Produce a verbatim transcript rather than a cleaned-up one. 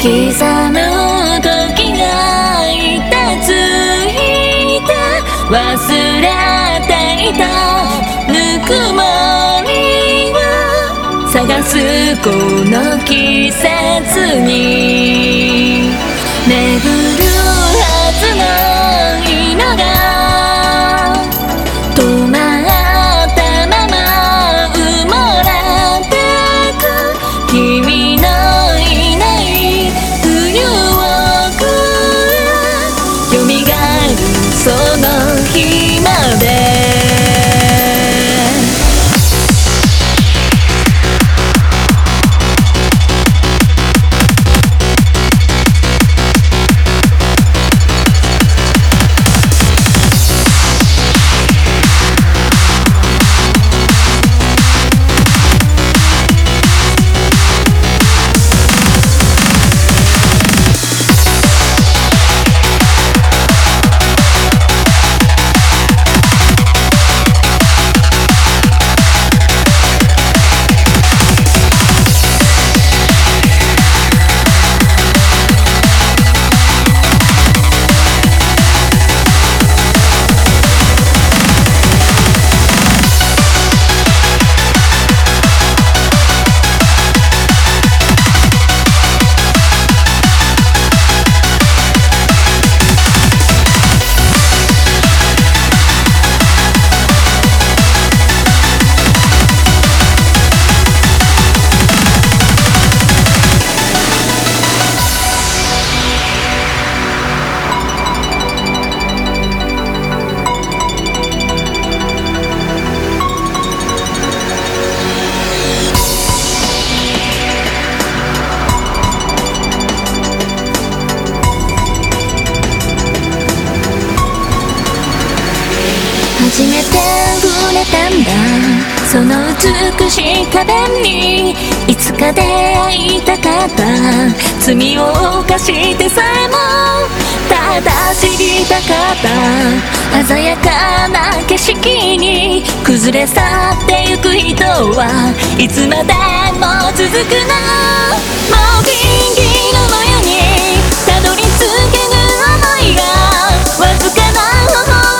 刻む時がいたついた忘れていたぬくもりを探すこの季節に巡るはずの色が止まったまま埋もれてく君のいない冬を越え蘇るその日まで初めて触れたんだその美しい壁にいつか出会いたかった罪を犯してさえもただ知りたかった鮮やかな景色に崩れ去ってゆく人はいつまでも続くのもう銀色のようにたどり着けぬ想いがわずかな頬